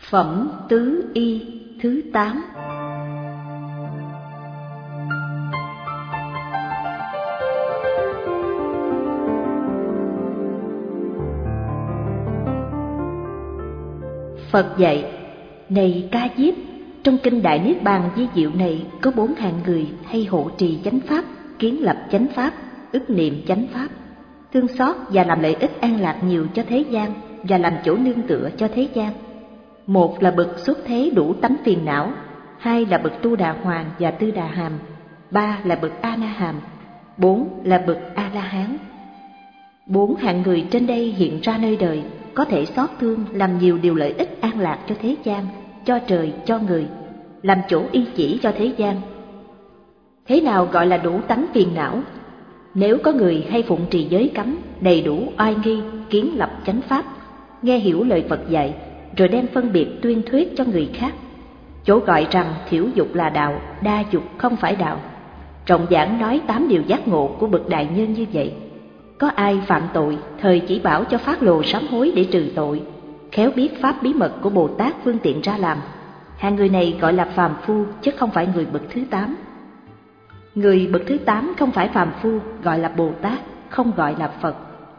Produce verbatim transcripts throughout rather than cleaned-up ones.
Phẩm tứ y thứ tám. Phật dạy: này Ca Diếp, trong kinh Đại Niết Bàn Di Diệu này có bốn hạng người hay hộ trì chánh pháp, kiến lập chánh pháp, ức niệm chánh pháp, thương xót và làm lợi ích an lạc nhiều cho thế gian và làm chỗ nương tựa cho thế gian. Một là bậc xuất thế đủ tánh phiền não, hai là bậc Tu Đà Hoàng và Tư Đà Hàm, ba là bậc A Na Hàm, bốn là bậc A La Hán. Bốn hạng người trên đây hiện ra nơi đời, có thể xót thương làm nhiều điều lợi ích an lạc cho thế gian, cho trời, cho người, làm chỗ y chỉ cho thế gian. Thế nào gọi là đủ tánh phiền não? Nếu có người hay phụng trì giới cấm, đầy đủ oai nghi, kiến lập chánh pháp, nghe hiểu lời Phật dạy, rồi đem phân biệt tuyên thuyết cho người khác, chỗ gọi rằng thiểu dục là đạo, đa dục không phải đạo, rộng giảng nói tám điều giác ngộ của bậc đại nhân như vậy. Có ai phạm tội, thời chỉ bảo cho phát lồ sám hối để trừ tội, khéo biết pháp bí mật của Bồ Tát phương tiện ra làm. Hạng người này gọi là phàm phu, chứ không phải người bậc thứ tám. Người bậc thứ tám không phải phàm phu, gọi là Bồ Tát, không gọi là Phật.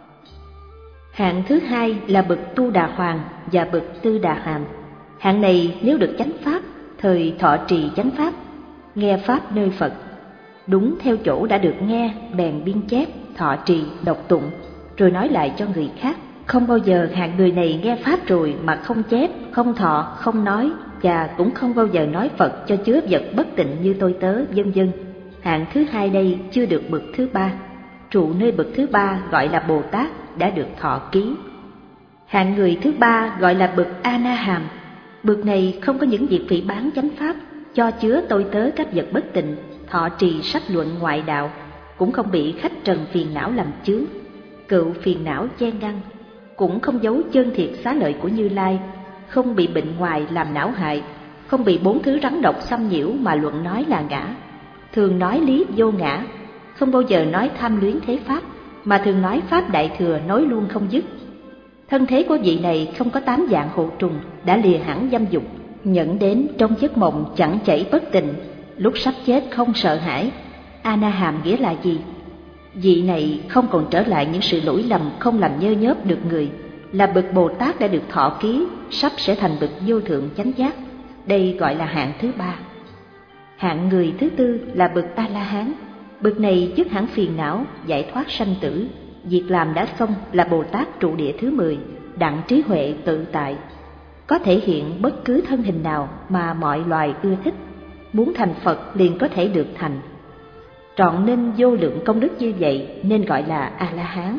Hạng thứ hai là bậc Tu Đà Hoàng và bậc Tư Đà Hàm. Hạng này nếu được chánh pháp, thời thọ trì chánh pháp, nghe pháp nơi Phật, đúng theo chỗ đã được nghe, bèn biên chép, thọ trì, đọc tụng, rồi nói lại cho người khác. Không bao giờ hạng người này nghe pháp rồi mà không chép, không thọ, không nói, và cũng không bao giờ nói Phật cho chứa vật bất tịnh như tôi tớ, vân vân. Hạng thứ hai đây chưa được bậc thứ ba, trụ nơi bậc thứ ba gọi là Bồ Tát, đã được thọ ký. Hạng người thứ ba gọi là bậc A Na Hàm. Bậc này không có những việc phỉ báng chánh pháp, cho chứa tôi tớ các vật bất tịnh, thọ trì sách luận ngoại đạo, cũng không bị khách trần phiền não làm chướng, cựu phiền não che ngăn, cũng không giấu chân thiệt xá lợi của Như Lai, không bị bệnh ngoài làm não hại, không bị bốn thứ rắn độc xâm nhiễu mà luận nói là ngã, thường nói lý vô ngã, không bao giờ nói tham luyến thế pháp, mà thường nói pháp đại thừa nói luôn không dứt. Thân thế của vị này không có tám dạng hộ trùng, đã lìa hẳn dâm dục, nhẫn đến trong giấc mộng chẳng chảy bất tịnh, lúc sắp chết không sợ hãi. A Na Hàm nghĩa là gì? Vị này không còn trở lại những sự lỗi lầm, không làm nhơ nhớp được người, là bậc Bồ Tát đã được thọ ký, sắp sẽ thành bậc vô thượng chánh giác. Đây gọi là hạng thứ ba. Hạng người thứ tư là bậc A La Hán. Bậc này dứt hẳn phiền não, giải thoát sanh tử, việc làm đã xong, là Bồ Tát trụ địa thứ mười, đặng trí huệ tự tại, có thể hiện bất cứ thân hình nào mà mọi loài ưa thích, muốn thành Phật liền có thể được thành. Trọn nên vô lượng công đức như vậy nên gọi là A La Hán.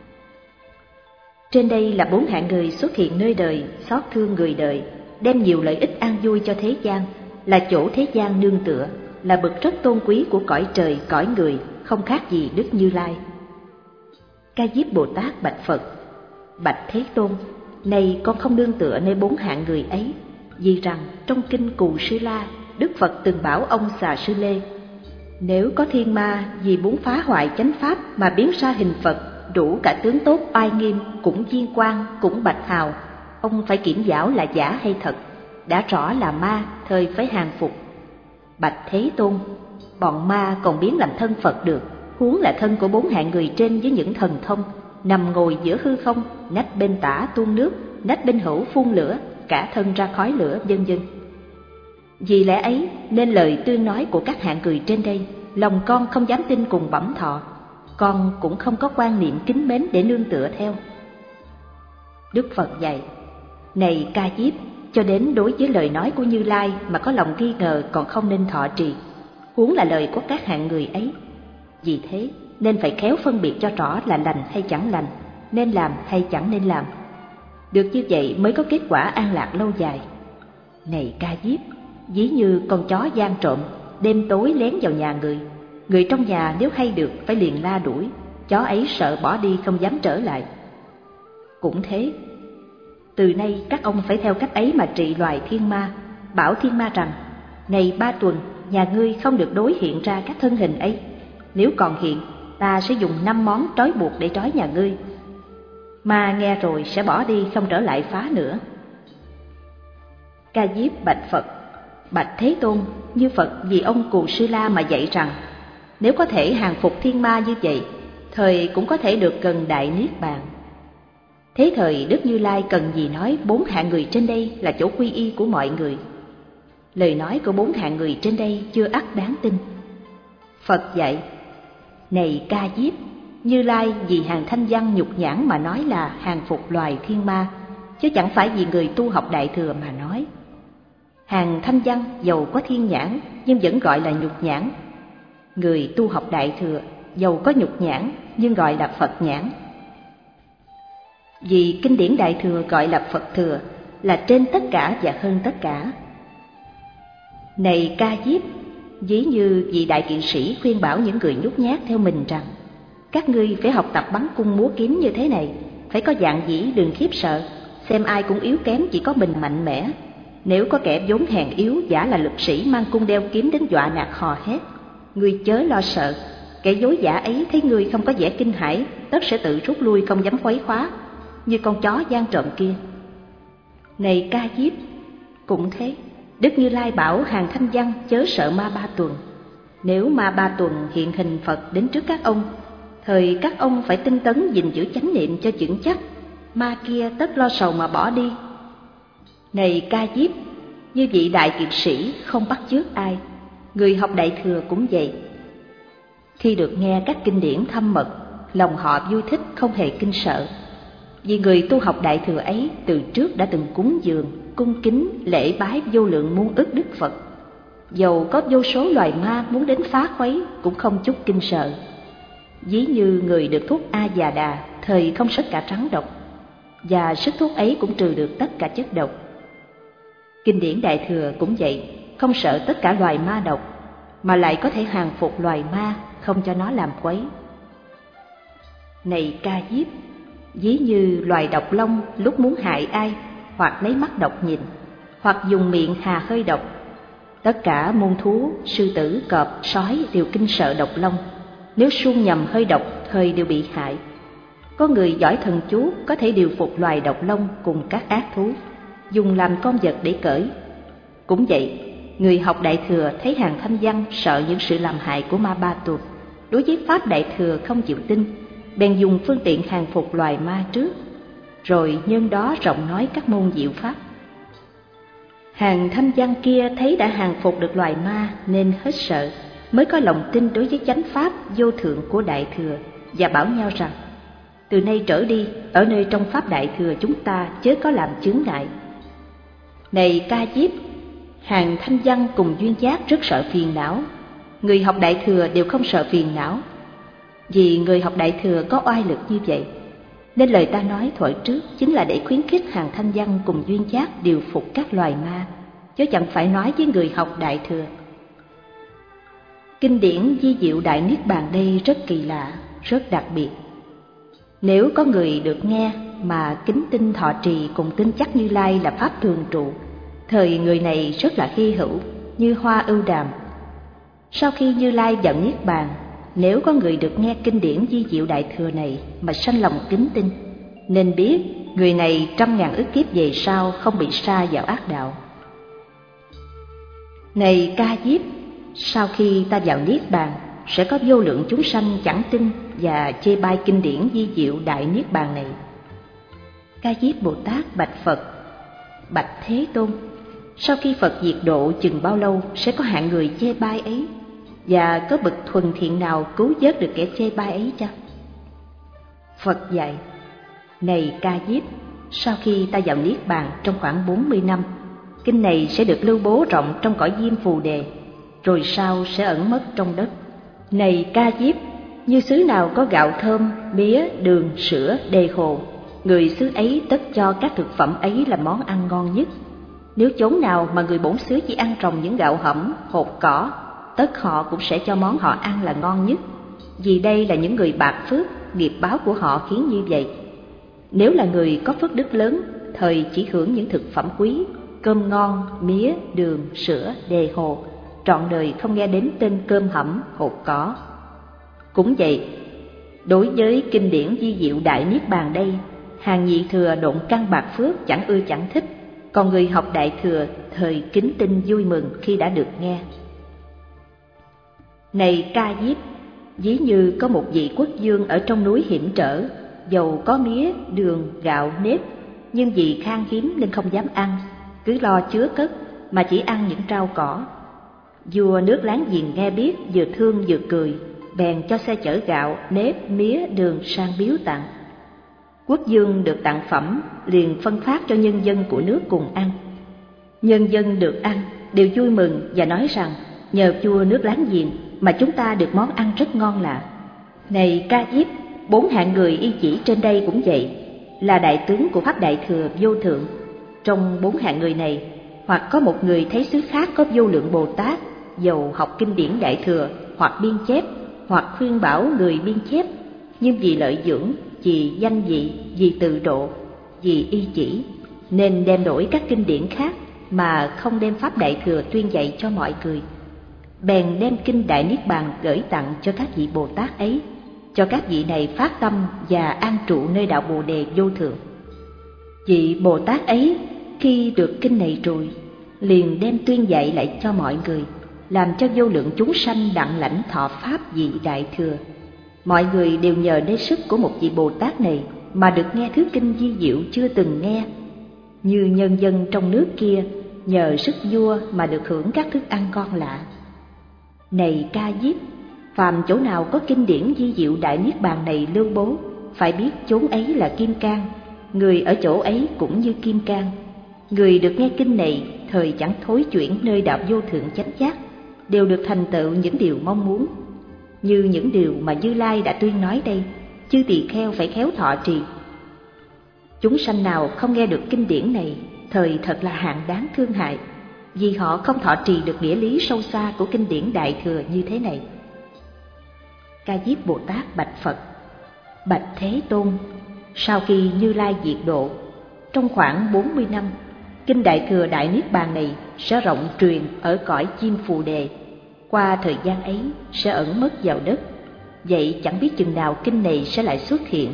Trên đây là bốn hạng người xuất hiện nơi đời, xót thương người đời, đem nhiều lợi ích an vui cho thế gian, là chỗ thế gian nương tựa, là bậc rất tôn quý của cõi trời cõi người, không khác gì Đức Như Lai. Ca Diếp Bồ Tát bạch Phật: bạch Thế Tôn, này con không nương tựa nơi bốn hạng người ấy, vì rằng trong kinh Cù Sư La, Đức Phật từng bảo ông Xà Sư Lê: nếu có thiên ma vì muốn phá hoại chánh pháp mà biến ra hình Phật, đủ cả tướng tốt oai nghiêm, cũng viên quang, cũng bạch hào, ông phải kiểm giảo là giả hay thật, đã rõ là ma, thời phải hàng phục. Bạch Thế Tôn, bọn ma còn biến làm thân Phật được, huống là thân của bốn hạng người trên với những thần thông, nằm ngồi giữa hư không, nách bên tả tuôn nước, nách bên hữu phun lửa, cả thân ra khói lửa, vân vân. Vì lẽ ấy nên lời tuyên nói của các hạng người trên đây, lòng con không dám tin cùng bẩm thọ, con cũng không có quan niệm kính mến để nương tựa theo. Đức Phật dạy: này Ca Diếp, cho đến đối với lời nói của Như Lai mà có lòng nghi ngờ còn không nên thọ trì, huống là lời của các hạng người ấy. Vì thế nên phải khéo phân biệt cho rõ là lành hay chẳng lành, nên làm hay chẳng nên làm. Được như vậy mới có kết quả an lạc lâu dài. Này Ca Diếp, ví như con chó gian trộm, đêm tối lén vào nhà người, người trong nhà nếu hay được phải liền la đuổi, chó ấy sợ bỏ đi không dám trở lại. Cũng thế, từ nay các ông phải theo cách ấy mà trị loài thiên ma, bảo thiên ma rằng: này ba tuần, nhà ngươi không được đối hiện ra các thân hình ấy, nếu còn hiện, ta sẽ dùng năm món trói buộc để trói nhà ngươi. Ma nghe rồi sẽ bỏ đi không trở lại phá nữa. Ca Diếp bạch Phật: Bạch Thế Tôn, như Phật vì ông Cù Sư La mà dạy rằng, nếu có thể hàng phục thiên ma như vậy, thời cũng có thể được gần đại niết bàn. Thế thời Đức Như Lai cần gì nói bốn hạng người trên đây là chỗ quy y của mọi người. Lời nói của bốn hạng người trên đây chưa ắt đáng tin. Phật dạy: Này Ca Diếp, Như Lai vì hàng thanh văn nhục nhãn mà nói là hàng phục loài thiên ma, chứ chẳng phải vì người tu học Đại Thừa mà nói. Hàng thanh văn dầu có thiên nhãn nhưng vẫn gọi là nhục nhãn. Người tu học Đại Thừa dầu có nhục nhãn nhưng gọi là Phật nhãn. Vì kinh điển Đại Thừa gọi là Phật Thừa, là trên tất cả và hơn tất cả. Này Ca Diếp, ví như vị đại kỵ sĩ khuyên bảo những người nhút nhát theo mình rằng, các ngươi phải học tập bắn cung múa kiếm như thế này, phải có dạng dĩ, đừng khiếp sợ, xem ai cũng yếu kém, chỉ có mình mạnh mẽ. Nếu có kẻ vốn hèn yếu giả là lực sĩ mang cung đeo kiếm đến dọa nạt hò hét, ngươi chớ lo sợ, kẻ dối giả ấy thấy ngươi không có vẻ kinh hãi, tất sẽ tự rút lui không dám quấy phá, như con chó gian trộm kia. Này Ca Diếp, cũng thế, Đức Như Lai bảo hàng thanh văn chớ sợ ma Ba Tuần. Nếu ma Ba Tuần hiện hình Phật đến trước các ông, thời các ông phải tinh tấn gìn giữ chánh niệm cho vững chắc, ma kia tất lo sầu mà bỏ đi. Này Ca Diếp, như vị đại kiệt sĩ không bắt chước ai, người học Đại Thừa cũng vậy. Khi được nghe các kinh điển thâm mật, lòng họ vui thích không hề kinh sợ, vì người tu học Đại Thừa ấy từ trước đã từng cúng dường, cung kính, lễ bái vô lượng muôn ức Đức Phật. Dầu có vô số loài ma muốn đến phá khuấy cũng không chút kinh sợ. Ví như người được thuốc A Già Đà, thời không sất cả rắn độc, và sức thuốc ấy cũng trừ được tất cả chất độc. Kinh điển Đại Thừa cũng vậy, không sợ tất cả loài ma độc, mà lại có thể hàng phục loài ma, không cho nó làm quấy. Này Ca Diếp, ví như loài độc long lúc muốn hại ai, hoặc lấy mắt độc nhìn, hoặc dùng miệng hà hơi độc, tất cả muôn thú, sư tử, cọp, sói đều kinh sợ độc long. Nếu suông nhầm hơi độc, thời đều bị hại. Có người giỏi thần chú có thể điều phục loài độc long cùng các ác thú, dùng làm con vật để cởi. Cũng vậy, người học Đại Thừa thấy hàng thanh văn sợ những sự làm hại của ma Ba Tuần, đối với pháp Đại Thừa không chịu tin, bèn dùng phương tiện hàng phục loài ma trước, rồi nhân đó rộng nói các môn diệu pháp. Hàng thanh văn kia thấy đã hàng phục được loài ma nên hết sợ, mới có lòng tin đối với chánh pháp vô thượng của Đại Thừa, và bảo nhau rằng, từ nay trở đi, ở nơi trong pháp Đại Thừa chúng ta chớ có làm chướng ngại. Này Ca Diếp, hàng thanh văn cùng duyên giác rất sợ phiền não. Người học Đại Thừa đều không sợ phiền não, vì người học Đại Thừa có oai lực như vậy. Nên lời ta nói thuở trước chính là để khuyến khích hàng thanh văn cùng duyên giác điều phục các loài ma, chứ chẳng phải nói với người học Đại Thừa. Kinh điển Di Diệu Đại Niết Bàn đây rất kỳ lạ, rất đặc biệt. Nếu có người được nghe mà kính tin thọ trì cùng tin chắc Như Lai là pháp thường trụ, thời người này rất là hy hữu, như hoa ưu đàm. Sau khi Như Lai vào Niết Bàn, nếu có người được nghe kinh điển Di Diệu Đại Thừa này mà sanh lòng kính tin, nên biết người này trăm ngàn ức kiếp về sau không bị sa vào ác đạo. Này Ca Diếp, sau khi ta vào Niết Bàn, sẽ có vô lượng chúng sanh chẳng tin và chê bai kinh điển Di Diệu Đại Niết Bàn này. Ca Diếp Bồ Tát bạch Phật: Bạch Thế Tôn, sau khi Phật diệt độ chừng bao lâu sẽ có hạng người chê bai ấy, và có bậc thuần thiện nào cứu vớt được kẻ chê bai ấy chăng? Phật dạy: Này Ca Diếp, sau khi ta vào Niết Bàn trong khoảng bốn mươi năm, kinh này sẽ được lưu bố rộng trong cõi Diêm Phù Đề, rồi sau sẽ ẩn mất trong đất. Này Ca Diếp, như xứ nào có gạo thơm, mía, đường, sữa, đề hồ, người xứ ấy tất cho các thực phẩm ấy là món ăn ngon nhất. Nếu chốn nào mà người bổn xứ chỉ ăn trồng những gạo hẩm, hột cỏ, tất họ cũng sẽ cho món họ ăn là ngon nhất, vì đây là những người bạc phước, nghiệp báo của họ khiến như vậy. Nếu là người có phước đức lớn, thời chỉ hưởng những thực phẩm quý, cơm ngon, mía, đường, sữa, đề hồ, trọn đời không nghe đến tên cơm hẩm, hột cỏ. Cũng vậy, đối với kinh điển Di Diệu Đại Niết Bàn đây, hàng nhị thừa độn căn bạc phước chẳng ưa chẳng thích, còn người học Đại Thừa thời kính tinh vui mừng khi đã được nghe. Này Ca Diếp, ví như có một vị quốc vương ở trong núi hiểm trở, dầu có mía, đường, gạo, nếp, nhưng vì khan hiếm nên không dám ăn, cứ lo chứa cất mà chỉ ăn những rau cỏ. Vua nước láng giềng nghe biết, vừa thương vừa cười, bèn cho xe chở gạo, nếp, mía, đường sang biếu tặng. Quốc vương được tặng phẩm, liền phân phát cho nhân dân của nước cùng ăn. Nhân dân được ăn đều vui mừng và nói rằng nhờ vua nước láng giềng mà chúng ta được món ăn rất ngon lạ. Này Ca Diếp, bốn hạng người y chỉ trên đây cũng vậy, là đại tướng của Pháp Đại Thừa vô thượng. Trong bốn hạng người này, hoặc có một người thấy xứ khác có vô lượng Bồ Tát, dầu học kinh điển Đại Thừa, hoặc biên chép, hoặc khuyên bảo người biên chép, nhưng vì lợi dưỡng, vì danh vị, vì tự độ, vì y chỉ, nên đem đổi các kinh điển khác mà không đem Pháp Đại Thừa tuyên dạy cho mọi người. Bèn đem kinh Đại Niết Bàn gửi tặng cho các vị Bồ Tát ấy, cho các vị này phát tâm và an trụ nơi đạo Bồ Đề vô thượng. Vị Bồ Tát ấy khi được kinh này rồi, liền đem tuyên dạy lại cho mọi người, làm cho vô lượng chúng sanh đặng lãnh thọ pháp vị Đại Thừa. Mọi người đều nhờ nơi sức của một vị Bồ Tát này mà được nghe thứ kinh vi diệu chưa từng nghe, như nhân dân trong nước kia nhờ sức vua mà được hưởng các thức ăn ngon lạ. Này Ca Diếp, phàm chỗ nào có kinh điển vi diệu Đại Niết Bàn này lưu bố, phải biết chốn ấy là kim cang, người ở chỗ ấy cũng như kim cang. Người được nghe kinh này thời chẳng thối chuyển nơi đạo vô thượng chánh giác, đều được thành tựu những điều mong muốn. Như những điều mà Như Lai đã tuyên nói đây, chư tỳ kheo phải khéo thọ trì. Chúng sanh nào không nghe được kinh điển này, thời thật là hạng đáng thương hại, vì họ không thọ trì được nghĩa lý sâu xa của kinh điển Đại Thừa như thế này. Ca Diếp Bồ Tát bạch Phật: Bạch Thế Tôn, sau khi Như Lai diệt độ, trong khoảng bốn mươi năm, kinh Đại Thừa Đại Niết Bàn này sẽ rộng truyền ở cõi chim Phù Đề. Qua thời gian ấy sẽ ẩn mất vào đất, vậy chẳng biết chừng nào kinh này sẽ lại xuất hiện.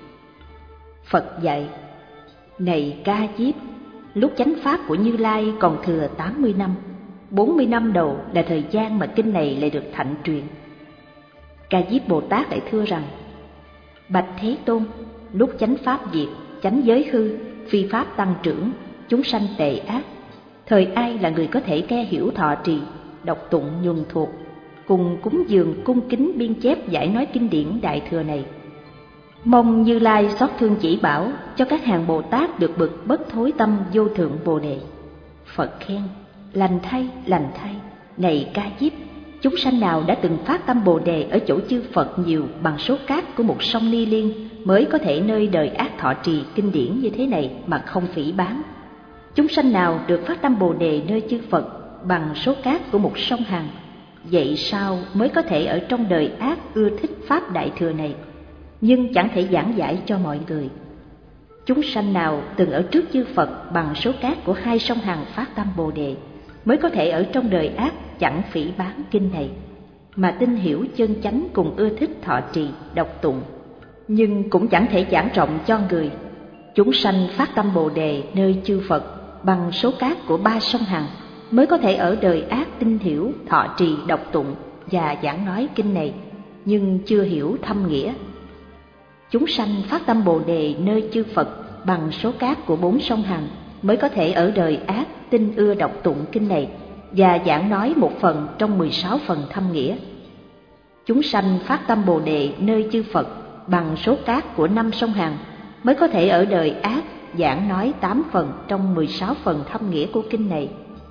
Phật dạy: Này Ca Diếp, lúc chánh pháp của Như Lai còn thừa tám mươi năm, bốn mươi năm đầu là thời gian mà kinh này lại được thạnh truyền. Ca Diếp Bồ Tát lại thưa rằng: Bạch Thế Tôn, lúc chánh pháp diệt, chánh giới hư, phi pháp tăng trưởng, chúng sanh tệ ác, thời ai là người có thể nghe hiểu thọ trì, đọc tụng nhuần thuộc, cùng cúng dường cung kính biên chép giải nói kinh điển Đại Thừa này? Mong Như Lai xót thương chỉ bảo cho các hàng Bồ Tát được bực bất thối tâm vô thượng Bồ Đề. Phật khen: Lành thay, lành thay. Này Ca Diếp, chúng sanh nào đã từng phát tâm Bồ Đề ở chỗ chư Phật nhiều bằng số cát của một sông Ni Liên, mới có thể nơi đời ác thọ trì kinh điển như thế này mà không phỉ báng. Chúng sanh nào được phát tâm Bồ Đề nơi chư Phật bằng số cát của một sông Hằng, vậy sao mới có thể ở trong đời ác ưa thích pháp Đại Thừa này, nhưng chẳng thể giảng giải cho mọi người? Chúng sanh nào từng ở trước chư Phật bằng số cát của hai sông Hằng phát tâm Bồ Đề, mới có thể ở trong đời ác chẳng phỉ báng kinh này, mà tin hiểu chân chánh cùng ưa thích thọ trì, đọc tụng, nhưng cũng chẳng thể giảng rộng cho người. Chúng sanh phát tâm Bồ Đề nơi chư Phật bằng số cát của ba sông Hằng, mới có thể ở đời ác tin hiểu, thọ trì, đọc tụng và giảng nói kinh này, nhưng chưa hiểu thâm nghĩa. Chúng sanh phát tâm Bồ Đề nơi chư Phật bằng số cát của bốn sông Hằng, mới có thể ở đời ác tin ưa đọc tụng kinh này và giảng nói một phần trong mười sáu phần thâm nghĩa. Chúng sanh phát tâm Bồ Đề nơi chư Phật bằng số cát của năm sông Hằng, mới có thể ở đời ác giảng nói tám phần trong mười sáu phần thâm nghĩa của kinh này.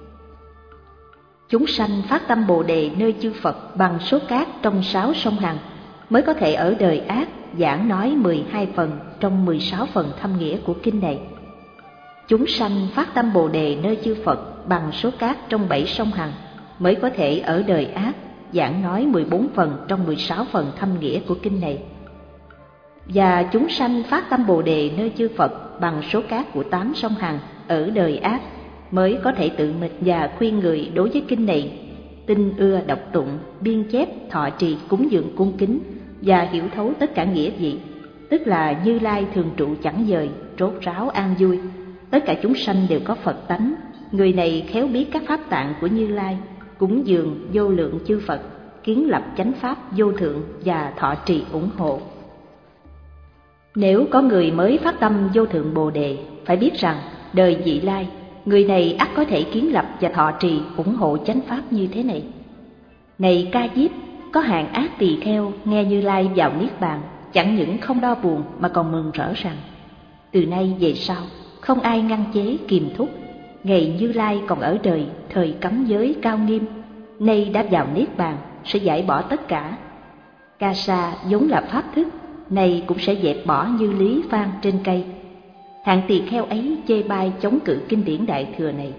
Chúng sanh phát tâm Bồ Đề nơi chư Phật bằng số cát trong sáu sông Hằng, mới có thể ở đời ác giảng nói mười hai phần trong mười sáu phần thâm nghĩa của kinh này. Chúng sanh phát tâm Bồ Đề nơi chư Phật bằng số cát trong bảy sông Hằng, mới có thể ở đời ác giảng nói mười bốn phần trong mười sáu phần thâm nghĩa của kinh này. Và chúng sanh phát tâm Bồ Đề nơi chư Phật bằng số cát của tám sông Hằng ở đời ác, mới có thể tự mình và khuyên người đối với kinh này tin ưa đọc tụng, biên chép, thọ trì, cúng dường cung kính và hiểu thấu tất cả nghĩa vị, tức là Như Lai thường trụ chẳng dời, rốt ráo an vui, tất cả chúng sanh đều có Phật tánh. Người này khéo biết các pháp tạng của Như Lai, cúng dường vô lượng chư Phật, kiến lập chánh pháp vô thượng và thọ trì ủng hộ. Nếu có người mới phát tâm vô thượng Bồ Đề, phải biết rằng đời vị lai, người này ắt có thể kiến lập và thọ trì ủng hộ chánh pháp như thế này. Này Ca Diếp, có hạng ác tỳ kheo nghe Như Lai vào niết bàn, chẳng những không đau buồn mà còn mừng rỡ rằng từ nay về sau không ai ngăn chế kiềm thúc. Ngày Như Lai còn ở đời, thời cấm giới cao nghiêm, nay đã vào niết bàn, sẽ giải bỏ tất cả. Ca Sa vốn là pháp thức, nay cũng sẽ dẹp bỏ như lý phan trên cây. Hạng tỳ kheo ấy chê bai chống cự kinh điển Đại Thừa này.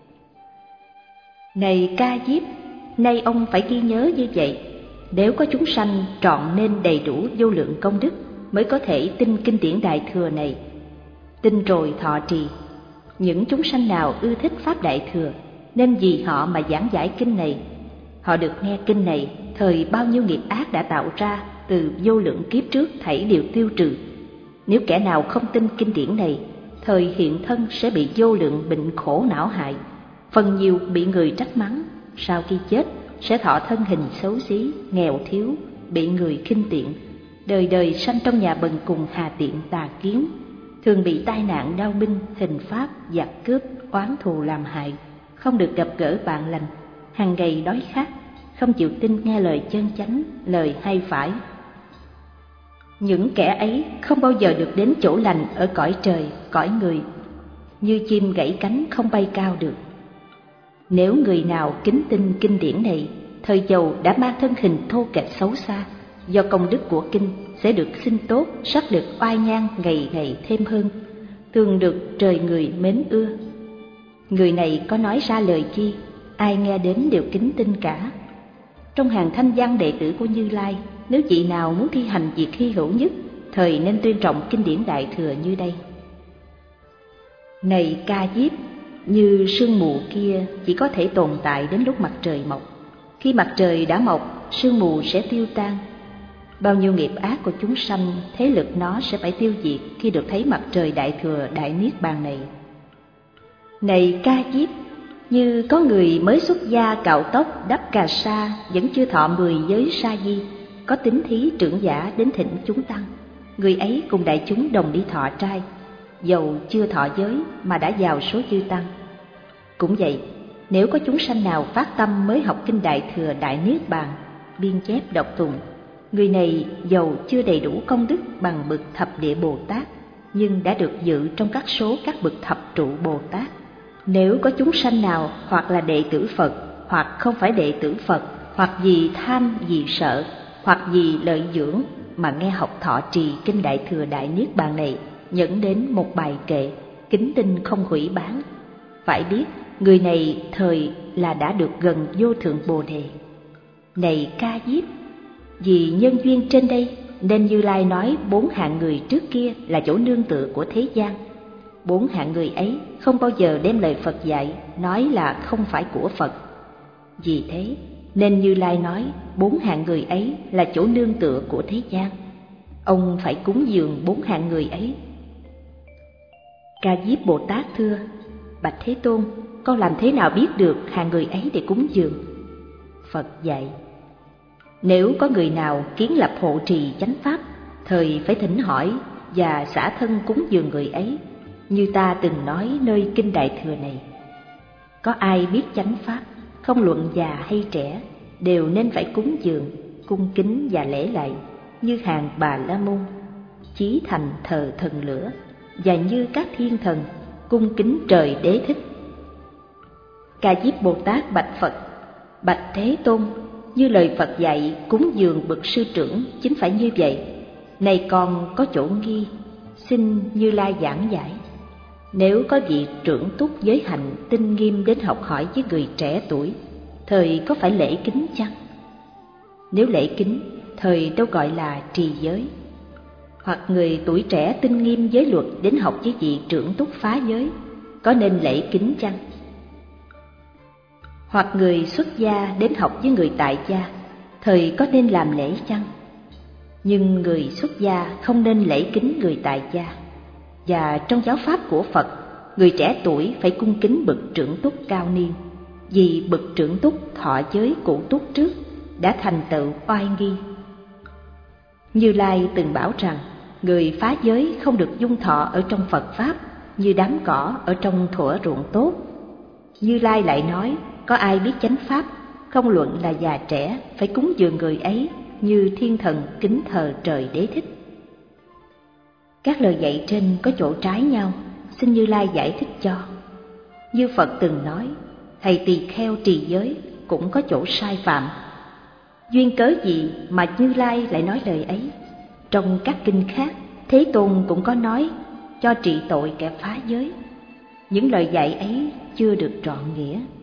Này Ca Diếp, nay ông phải ghi nhớ như vậy. Nếu có chúng sanh trọn nên đầy đủ vô lượng công đức, mới có thể tin kinh điển Đại Thừa này, tin rồi thọ trì. Những chúng sanh nào ưa thích pháp Đại Thừa, nên vì họ mà giảng giải kinh này. Họ được nghe kinh này, thời bao nhiêu nghiệp ác đã tạo ra từ vô lượng kiếp trước thảy đều tiêu trừ. Nếu kẻ nào không tin kinh điển này, thời hiện thân sẽ bị vô lượng bệnh khổ não hại, phần nhiều bị người trách mắng. Sau khi chết sẽ thọ thân hình xấu xí, nghèo thiếu, bị người khinh tiện, đời đời sanh trong nhà bần cùng hà tiện tà kiến, thường bị tai nạn đau binh, hình pháp, giặc cướp, oán thù làm hại, không được gặp gỡ bạn lành, hàng ngày đói khát, không chịu tin nghe lời chân chánh, lời hay phải. Những kẻ ấy không bao giờ được đến chỗ lành ở cõi trời, cõi người, như chim gãy cánh không bay cao được. Nếu người nào kính tin kinh điển này, thời giàu đã mang thân hình thô kệch xấu xa, do công đức của kinh sẽ được sinh tốt, sắc được oai nhang ngày ngày thêm hơn, thường được trời người mến ưa. Người này có nói ra lời chi, ai nghe đến đều kính tin cả. Trong hàng thanh văn đệ tử của Như Lai, nếu vị nào muốn thi hành việc hy hữu nhất, thời nên tuyên trọng kinh điển Đại Thừa như đây. Này Ca Diếp, như sương mù kia chỉ có thể tồn tại đến lúc mặt trời mọc. Khi mặt trời đã mọc, sương mù sẽ tiêu tan. Bao nhiêu nghiệp ác của chúng sanh, thế lực nó sẽ phải tiêu diệt khi được thấy mặt trời Đại Thừa Đại Niết Bàn này. Này Ca Diếp, như có người mới xuất gia cạo tóc đắp cà sa, vẫn chưa thọ mười giới sa di, có tín thí trưởng giả đến thỉnh chúng tăng, người ấy cùng đại chúng đồng đi thọ trai, dầu chưa thọ giới mà đã vào số chư tăng. Cũng vậy, nếu có chúng sanh nào phát tâm mới học kinh Đại Thừa Đại Niết Bàn, biên chép đọc tụng, người này dầu chưa đầy đủ công đức bằng bậc thập địa Bồ Tát, nhưng đã được dự trong các số các bậc thập trụ Bồ Tát. Nếu có chúng sanh nào hoặc là đệ tử Phật, hoặc không phải đệ tử Phật, hoặc vì tham, vì sợ, hoặc vì lợi dưỡng mà nghe học thọ trì kinh Đại Thừa Đại Niết Bàn này, dẫn đến một bài kệ, kính tin không hủy bán, phải biết người này thời là đã được gần vô thượng Bồ Đề. Này Ca Diếp, vì nhân duyên trên đây nên Như Lai nói bốn hạng người trước kia là chỗ nương tựa của thế gian. Bốn hạng người ấy không bao giờ đem lời Phật dạy nói là không phải của Phật. Vì thế nên Như Lai nói bốn hạng người ấy là chỗ nương tựa của thế gian. Ông phải cúng dường bốn hạng người ấy. Ca Diếp Bồ Tát thưa: Bạch Thế Tôn, con làm thế nào biết được hạng người ấy để cúng dường? Phật dạy: Nếu có người nào kiến lập hộ trì chánh pháp, thời phải thỉnh hỏi và xả thân cúng dường người ấy, như ta từng nói nơi kinh Đại Thừa này. Có ai biết chánh pháp, không luận già hay trẻ, đều nên phải cúng dường, cung kính và lễ lạy, như hàng Bà La Môn, chí thành thờ thần lửa, và như các thiên thần cung kính trời Đế Thích. Ca Diếp Bồ Tát bạch Phật: Bạch Thế Tôn, như lời Phật dạy cúng dường bậc sư trưởng chính phải như vậy. Này con có chỗ nghi, xin Như Lai giảng giải. Nếu có vị trưởng túc giới hạnh tinh nghiêm đến học hỏi với người trẻ tuổi, thời có phải lễ kính chăng? Nếu lễ kính, thời đâu gọi là trì giới. Hoặc người tuổi trẻ tinh nghiêm giới luật đến học với vị trưởng túc phá giới, có nên lễ kính chăng? Hoặc người xuất gia đến học với người tại gia, thời có nên làm lễ chăng? Nhưng người xuất gia không nên lễ kính người tại gia. Và trong giáo pháp của Phật, người trẻ tuổi phải cung kính bậc trưởng túc cao niên, vì bậc trưởng túc thọ giới cụ túc trước, đã thành tựu oai nghi. Như Lai từng bảo rằng, người phá giới không được dung thọ ở trong Phật Pháp như đám cỏ ở trong thuở ruộng tốt. Như Lai lại nói, có ai biết chánh Pháp, không luận là già trẻ, phải cúng dường người ấy như thiên thần kính thờ trời Đế Thích. Các lời dạy trên có chỗ trái nhau, xin Như Lai giải thích cho. Như Phật từng nói, thầy tỳ kheo trì giới cũng có chỗ sai phạm. Duyên cớ gì mà Như Lai lại nói lời ấy? Trong các kinh khác, Thế Tôn cũng có nói cho trị tội kẻ phá giới. Những lời dạy ấy chưa được trọn nghĩa.